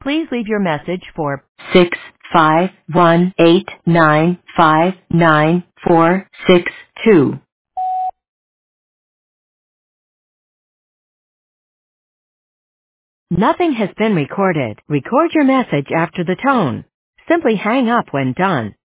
Please leave your message for 651-895-9462. Nothing has been recorded. Record your message after the tone. Simply hang up when done.